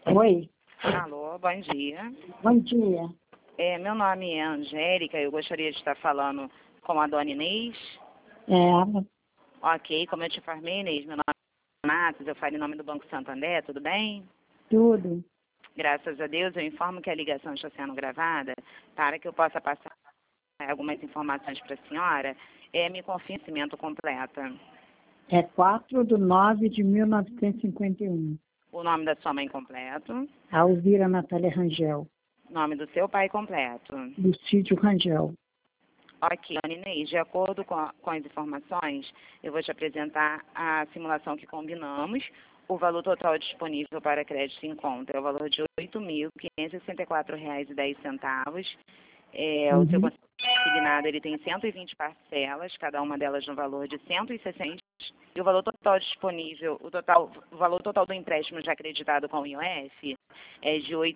Oi, Alô, bom dia. bom dia. Meu nome é Angélica, eu gostaria de estar falando com a dona Inês. É, Ok, como eu te informei, Inês, meu nome é Matos, eu falo em nome do Banco Santander, tudo bem? tudo. Graças a Deus, eu informo que a ligação está sendo gravada para que eu possa passar algumas informações para a senhora. Me confirme o conhecimento completo. É 4/9/1951. O nome da sua mãe completo, Alvira Natália Rangel, nome do seu pai completo. Lucídio Rangel. Ok, dona Inês, de acordo com as informações, eu vou te apresentar a simulação que combinamos. O valor total disponível para crédito em conta é o valor de R$ 8.564,10. O seu Uhum. consignado ele tem 120 parcelas, cada uma delas no valor de 160. E o valor total disponível, o valor total do empréstimo já acreditado com o IOF é de R$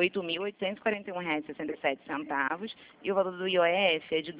8.841,67 e o valor do IOF é de R$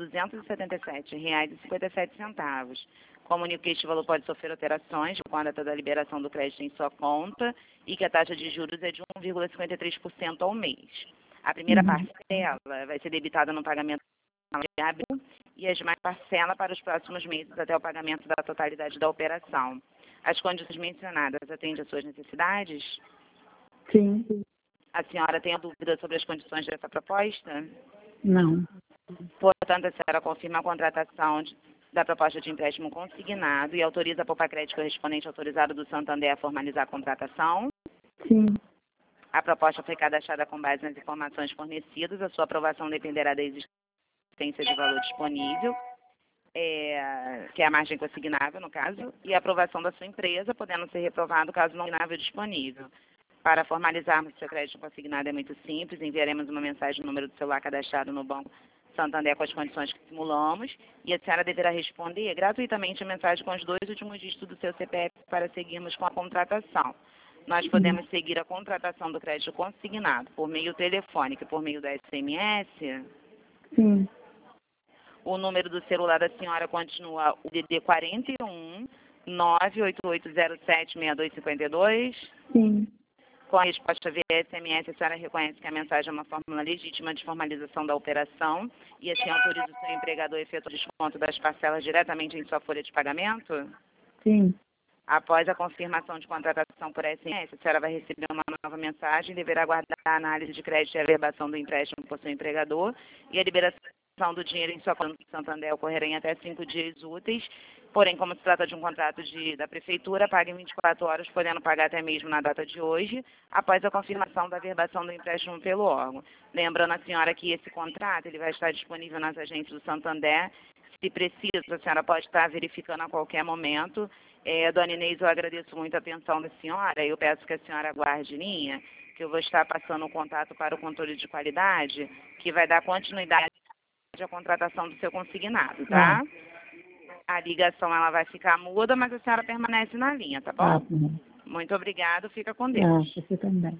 277,57. Comunico que este valor pode sofrer alterações com a data da liberação do crédito em sua conta e que a taxa de juros é de 1,53% ao mês. A primeira Uhum. parcela vai ser debitada no pagamento de abril e as demais parcelas para os próximos meses até o pagamento da totalidade da operação. As condições mencionadas atendem às suas necessidades? Sim, A senhora tem dúvida sobre as condições dessa proposta? não. Portanto, a senhora confirma a contratação da proposta de empréstimo consignado e autoriza a Poupa Crédito correspondente autorizado do Santander a formalizar a contratação. Sim, A proposta foi cadastrada com base nas informações fornecidas. A sua aprovação dependerá da existência de valor disponível, que é a margem consignável, no caso, e a aprovação da sua empresa, podendo ser reprovado caso não consignável disponível. Para formalizarmos seu crédito consignado é muito simples, enviaremos uma mensagem no número do celular cadastrado no Banco Santander com as condições que simulamos e a senhora deverá responder gratuitamente a mensagem com os 2 últimos dígitos do seu CPF para seguirmos com a contratação. Nós podemos seguir a contratação do crédito consignado por meio telefônico e por meio da SMS. sim, O número do celular da senhora continua o DD 41 988076252. sim. Com a resposta via SMS, a senhora reconhece que a mensagem é uma fórmula legítima de formalização da operação e assim autoriza o seu empregador a efetuar o desconto das parcelas diretamente em sua folha de pagamento? Sim. Após a confirmação de contratação por SMS, a senhora vai receber uma nova mensagem e deverá aguardar a análise de crédito e a verbação do empréstimo por seu empregador e a liberação do dinheiro em sua conta do Santander ocorrerá em até 5 dias úteis. Porém, como se trata de um contrato da Prefeitura, paga em 24 horas, podendo pagar até mesmo na data de hoje, após a confirmação da verbação do empréstimo pelo órgão. Lembrando a senhora que esse contrato ele vai estar disponível nas agências do Santander. Se precisa, a senhora pode estar verificando a qualquer momento. Dona Inês, eu agradeço muito a atenção da senhora. Eu peço que a senhora aguarde linha, que eu vou estar passando o contato para o controle de qualidade, que vai dar continuidade à contratação do seu consignado, Ah, tá? A ligação ela vai ficar muda, mas a senhora permanece na linha, tá tá bom? bom. Muito obrigada, fica com Ah, Deus. você também.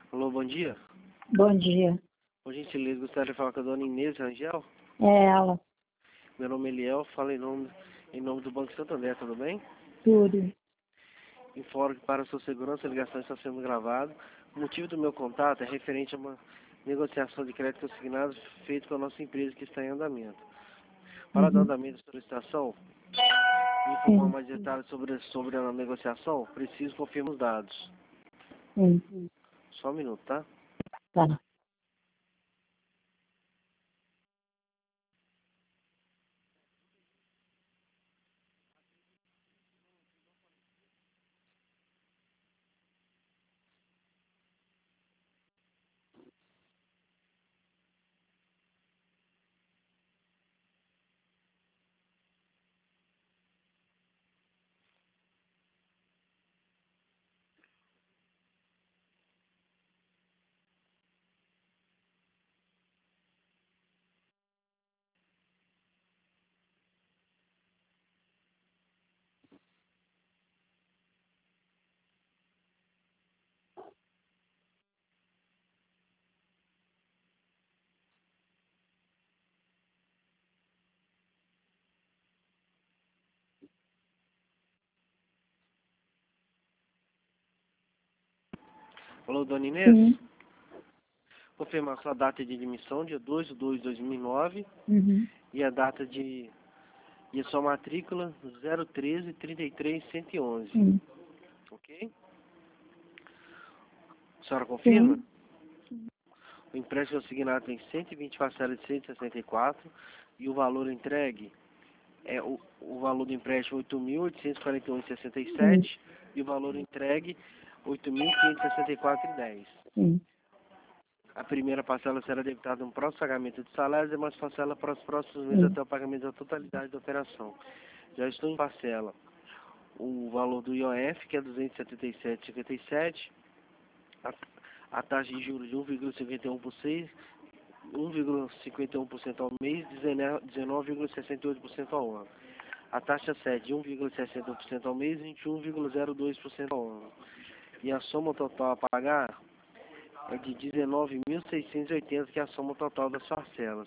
Alô, bom dia. Bom dia. Por gentileza, gostaria de falar com a dona Inês Rangel. É ela. Meu nome é Eliel, falo em nome do Banco Santander, tudo bem? Tudo. Informo que para sua segurança a ligação está sendo gravada. O motivo do meu contato é referente a uma negociação de crédito consignado feita com a nossa empresa que está em andamento. Para dar andamento à solicitação, informar mais detalhes sobre a negociação, preciso confirmar os dados. Sim. Só um minuto, tá? Tá. Alô, dona Inês? Sim. Confirmar sua data de admissão, dia 2/2/2009, Uhum. e a data de... e a sua matrícula 013-33111, Sim. ok? A senhora confirma? Sim. O empréstimo assignado tem 120 parcelas de 164 e o valor entregue é o valor do empréstimo 8.841,67 e o valor entregue 8.564,10. Sim. A primeira parcela será debitada no próximo pagamento de salários e mais parcela para os próximos meses até o pagamento da totalidade da operação. Já estou em parcela o valor do IOF, que é 277,57, a taxa de juros de 1,51% ao mês, 19,68% ao ano. A taxa sede de 1,61% ao mês, 21,02% ao ano. E a soma total a pagar é de 19.680, que é a soma total das parcelas.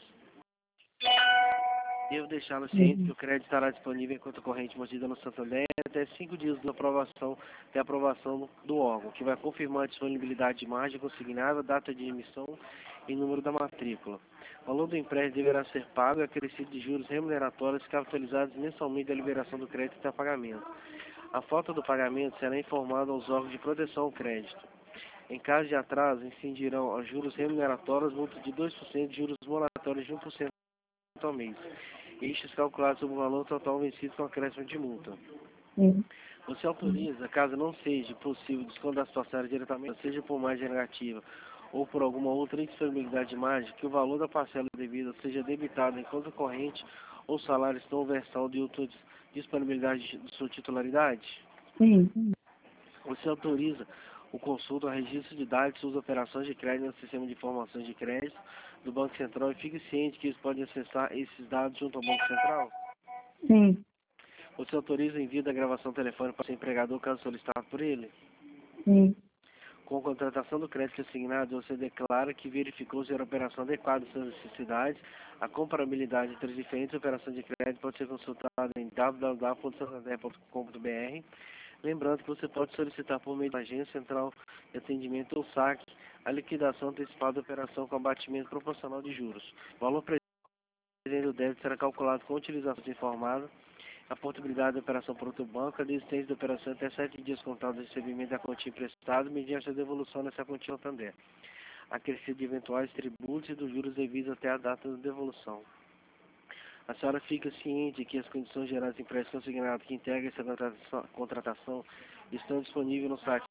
Devo deixá-lo ciente que o crédito estará disponível em conta corrente mantida no Santander até 5 dias da aprovação do órgão, que vai confirmar a disponibilidade de margem consignada, data de emissão e número da matrícula. O valor do empréstimo deverá ser pago e acrescido de juros remuneratórios capitalizados mensalmente da liberação do crédito até pagamento. A falta do pagamento será informada aos órgãos de proteção ao crédito. Em caso de atraso, incidirão a juros remuneratórios, multa de 2% e juros moratórios de 1% ao mês. Estes calculados sobre o valor total vencido com acréscimo de multa. Sim. Você autoriza, caso não seja possível descontar as parcelas diretamente, seja por margem negativa ou por alguma outra indisponibilidade de margem, que o valor da parcela devida seja debitado em conta corrente ou salário estão versão de outra disponibilidade de sua titularidade? Sim. Você autoriza o consulta ao registro de dados de suas operações de crédito no sistema de informações de crédito do Banco Central e fique ciente que eles podem acessar esses dados junto ao Banco Central? Sim. Você autoriza o envio da gravação telefônica para o seu empregador caso solicitado por ele? Sim. Com a contratação do crédito assignado, você declara que verificou se a operação adequada às suas necessidades. A comparabilidade entre as diferentes operações de crédito pode ser consultada em www.santander.com.br. Lembrando que você pode solicitar por meio da agência central de atendimento ou saque a liquidação antecipada da operação com abatimento proporcional de juros. O valor presente do débito será calculado com a utilização informada, a portabilidade da operação por outro banco, a desistência da operação até 7 dias contados do recebimento da quantia emprestada, mediante a devolução dessa quantia Santander, acrescido de eventuais tributos e dos juros devidos até a data da devolução. A senhora fica ciente que as condições gerais de empréstimo consignado que integram essa contratação estão disponíveis no site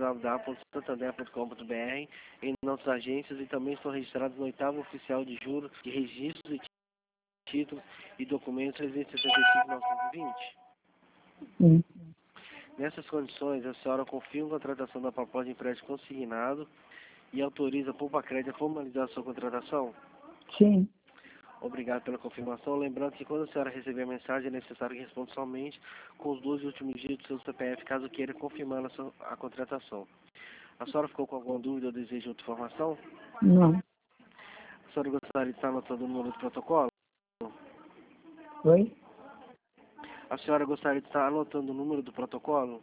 www.santander.com.br, em nossas agências e também estão registrados no 8º Oficial de Juros de Registros e Títulos e Documentos 375-920. Sim. Nessas condições, a senhora confirma a contratação da proposta de empréstimo consignado e autoriza a Poupa-Crédito a formalizar a sua contratação? Sim. Obrigado pela confirmação. Lembrando que quando a senhora receber a mensagem, é necessário que responda somente com os 2 últimos dígitos do seu CPF, caso queira confirmar a contratação. A senhora ficou com alguma dúvida ou deseja outra informação? Não. A senhora gostaria de estar anotando o número do protocolo? Oi? A senhora gostaria de estar anotando o número do protocolo?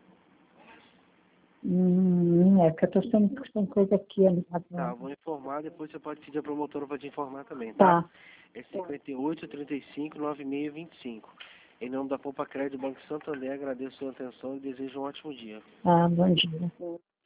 É que eu tô sem coisa aqui ali. Tá, vou informar, depois você pode pedir a promotora para te informar também, tá? Tá. É 58-35-9625. Em nome da Poupa Crédito Banco Santander, agradeço a sua atenção e desejo um ótimo dia. Ah, bom dia.